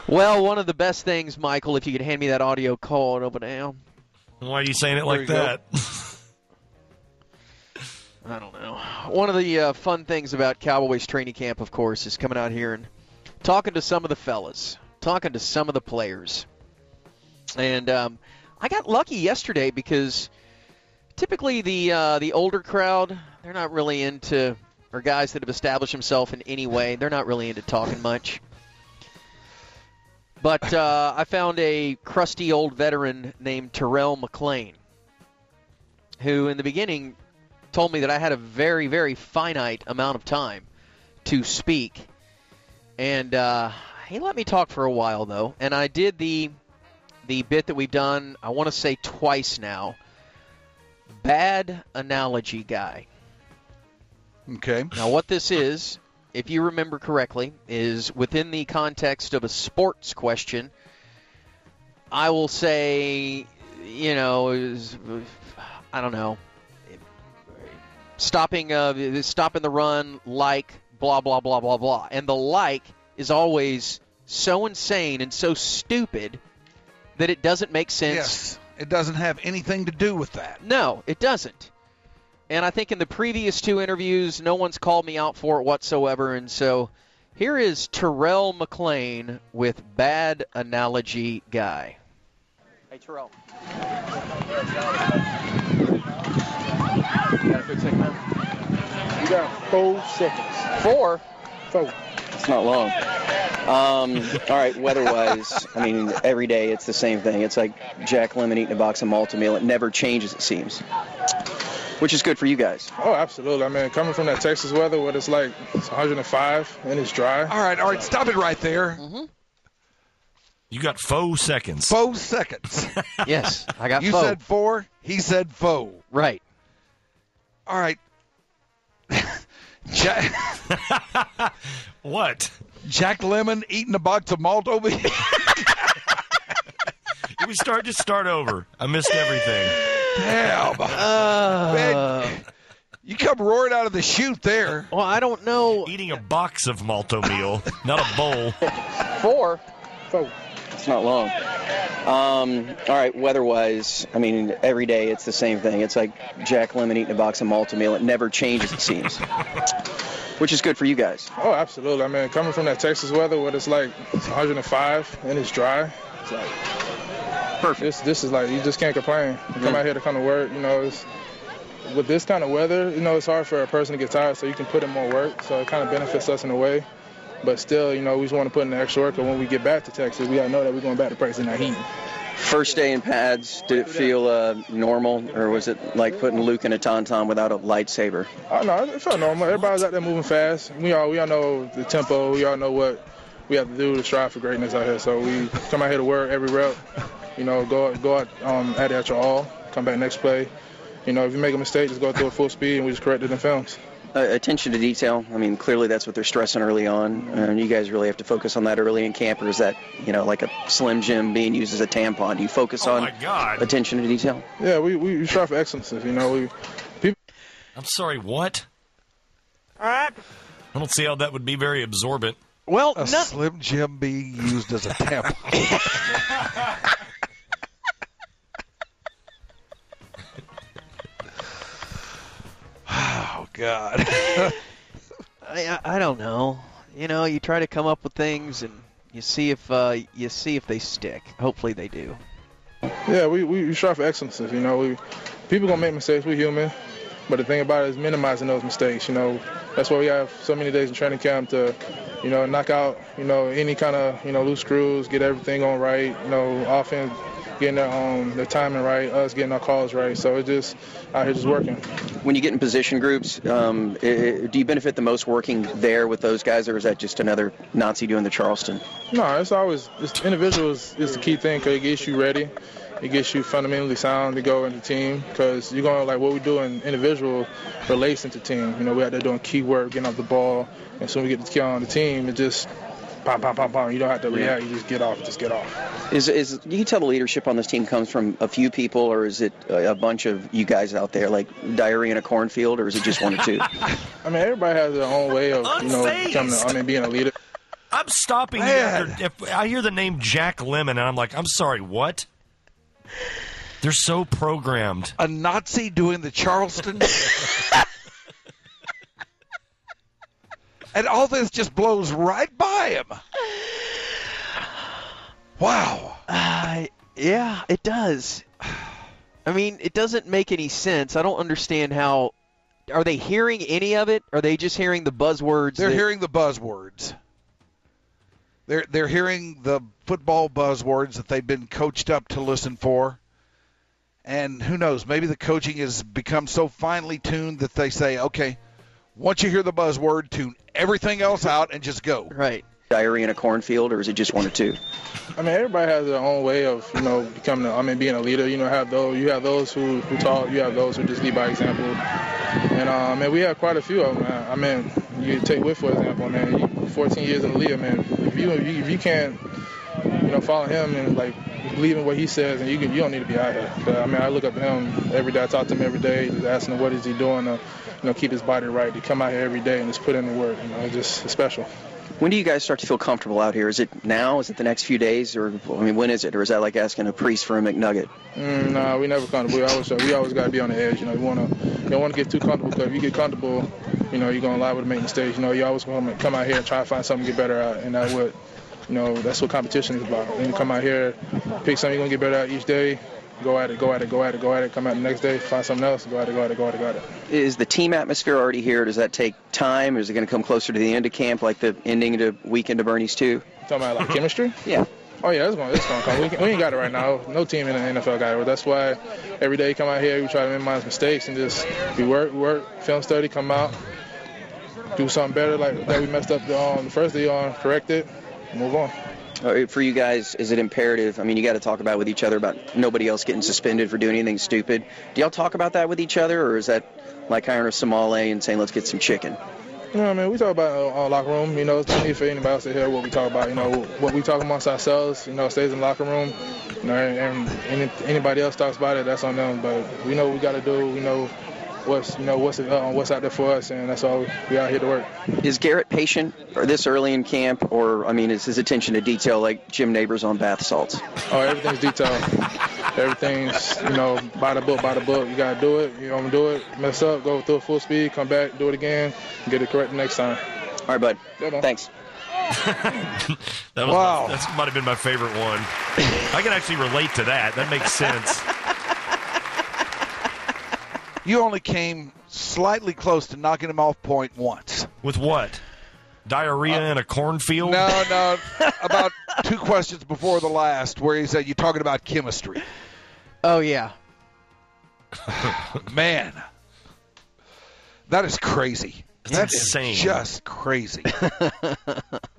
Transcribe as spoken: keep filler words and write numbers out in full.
Well, one of the best things, Michael, if you could hand me that audio call over now. Why are you saying it like that? I don't know. One of the uh, fun things about Cowboys training camp, of course, is coming out here and talking to some of the fellas, talking to some of the players. And um, I got lucky yesterday because typically the uh, the older crowd, they're not really into, or guys that have established themselves in any way, they're not really into talking much. But uh, I found a crusty old veteran named Terrell McClain, who in the beginning told me that I had a very, very finite amount of time to speak. And uh, he let me talk for a while, though. And I did the the bit that we've done, I want to say twice now, bad analogy guy. Okay. Now, what this is, if you remember correctly, is within the context of a sports question, I will say, you know, is, I don't know, stopping uh, stopping the run like blah, blah, blah, blah, blah. And the like is always so insane and so stupid that it doesn't make sense. Yes, it doesn't have anything to do with that. No, it doesn't. And I think in the previous two interviews, no one's called me out for it whatsoever. And so here is Terrell McClain with Bad Analogy Guy. Hey, Terrell. You got a quick second, man? You got four seconds. Four? Four. It's not long. Um, all right, weather-wise, I mean, every day it's the same thing. It's like Jack Lemmon eating a box of Malt-O-Meal. It never changes, it seems, which is good for you guys. Oh, absolutely. I mean, coming from that Texas weather where it's like it's one hundred five and it's dry. All right, all right, stop it right there. Mm-hmm. You got four seconds. Four seconds. Yes, I got you four. You said four, he said four. Right. All right. Jack, what? Jack Lemmon eating a box of Malt-O-Meal. Can we start? Just start over. I missed everything. Damn. Uh, Man, you come roaring out of the chute there. Well, I don't know. Eating a box of Malt-O-Meal, not a bowl. Four? Four. It's not long. Um, all right, weather-wise, I mean, every day it's the same thing. It's like Jack Lemmon eating a box of Malt-O-Meal. It never changes, it seems, which is good for you guys. Oh, absolutely. I mean, coming from that Texas weather where it's like it's one hundred five and it's dry, it's like perfect. This, this is like, you just can't complain. You come out here to come to work, you know, it's, with this kind of weather, you know, it's hard for a person to get tired, so you can put in more work, so it kind of benefits us in a way. But still, you know, we just want to put in the extra work, and when we get back to Texas, we got to know that we're going back to practice in that heat. First day in pads, did it feel uh, normal, or was it like putting Luke in a tauntaun without a lightsaber? Oh, no, it felt normal. Everybody's out there moving fast. We all we all know the tempo. We all know what we have to do to strive for greatness out here. So we come out here to work every rep. You know, go go out um, at it at your all. Come back next play. You know, if you make a mistake, just go through it full speed, and we just correct it in films. Uh, attention to detail. I mean, clearly that's what they're stressing early on, and you guys really have to focus on that early in camp. Or is that, you know, like a Slim Jim being used as a tampon? Do you focus oh on my God. attention to detail? Yeah, we, we strive for excellence. You know, we people. I'm sorry, what? All right. I don't see how that would be very absorbent. Well, a no- Slim Jim being used as a tampon. Oh, God. I, I don't know. You know, you try to come up with things, and you see if uh, you see if they stick. Hopefully they do. Yeah, we, we strive for excellence. You know, we people gonna make mistakes. We're human, but the thing about it is minimizing those mistakes. You know, that's why we have so many days in training camp to, you know, knock out, you know, any kind of, you know, loose screws, get everything on right. You know, offense getting their um their timing right, us getting our calls right. So it just out here just working. When you get in position groups, um, it, do you benefit the most working there with those guys, or is that just another Nazi doing the Charleston? No, it's always it's individuals is the key thing because it gets you ready. It gets you fundamentally sound to go into team because you're going to, like, what we do in individual relates into team. You know, we're out there doing key work, getting off the ball, and so when we get the key on the team, it just pop, pop, pop, pop. You don't have to react. You just get off. Just get off. Is is do you tell the leadership on this team comes from a few people, or is it a, a bunch of you guys out there, like diarrhea in a cornfield, or is it just one or two? I mean, everybody has their own way of, you know, becoming, I mean, being a leader. I'm stopping you Man. after if I hear the name Jack Lemmon, and I'm like, I'm sorry, what? They're so programmed. A Nazi doing the Charleston? And all this just blows right by him. Wow. Uh, yeah, it does. I mean, it doesn't make any sense. I don't understand how. Are they hearing any of it? Are they just hearing the buzzwords? They're that, hearing the buzzwords. They're they're hearing the football buzzwords that they've been coached up to listen for. And who knows, maybe the coaching has become so finely tuned that they say, okay, once you hear the buzzword, tune everything else out and just go. Right. Diarrhea in a cornfield, or is it just one or two? I mean, everybody has their own way of, you know, becoming, a, I mean, being a leader. You know, have those, you have those who, who talk, you have those who just lead by example. And, uh, I mean, we have quite a few of them, man. I mean, you take Whit, for example, man. You, fourteen years in the league, man. If you, if you, if you can't, you know, follow him and, like, believe in what he says, and you can, you don't need to be out here. But, I mean, I look up to him every day. I talk to him every day, just asking him what is he doing to, you know, keep his body right. To come out here every day and just put in the work. You know, it's just it's special. When do you guys start to feel comfortable out here? Is it now? Is it the next few days? Or, I mean, when is it? Or is that like asking a priest for a McNugget? Mm, nah, we never comfortable. We always, we always got to be on the edge. You know, you want to, you don't want to get too comfortable, because if you get comfortable, you know, you're going to liable to make mistakes. You know, you always want to come out here and try to find something to get better at, and that's what, you know, that's what competition is about. And you come out here, pick something you're going to get better at each day. Go at it, go at it, go at it, go at it. Come out the next day, find something else, go at it, go at it, go at it, go at it. Is the team atmosphere already here? Does that take time? Or is it going to come closer to the end of camp, like the ending to weekend of Bernie's too? Talking about like chemistry? Yeah. Oh yeah, it's going, it's going to come. We, can, we ain't got it right now. No team in the N F L got it. That's why every day you come out here, we try to minimize mistakes and just we work, work, film study, come out, do something better like that we messed up the, um, the first day on, correct it, move on. For you guys, is it imperative? I mean, you got to talk about with each other about nobody else getting suspended for doing anything stupid. Do y'all talk about that with each other, or is that like hiring a Somali and saying, let's get some chicken? You know what I mean? We talk about it in our locker room. You know, it's no need for anybody else to hear what we talk about. You know, what we talk amongst ourselves, you know, stays in the locker room. You know, and, and anybody else talks about it, that's on them. But we know what we got to do. We know what's, you know, what's, uh, what's out there for us, and that's all we out here to work. Is Garrett patient or this early in camp, or, I mean, is his attention to detail like Jim Neighbors on bath salts? Oh, everything's detailed. Everything's, you know, by the book, by the book. You got to do it. You don't do it, mess up, go through it full speed, come back, do it again, get it correct the next time. All right, bud. Yeah, Thanks. that was Wow. my, that might have been my favorite one. I can actually relate to that. That makes sense. You only came slightly close to knocking him off point once. With what? Diarrhea uh, in a cornfield? No, no. About two questions before the last, where he said, you're talking about chemistry. Oh, yeah. Man. That is crazy. That's That insane. is just crazy.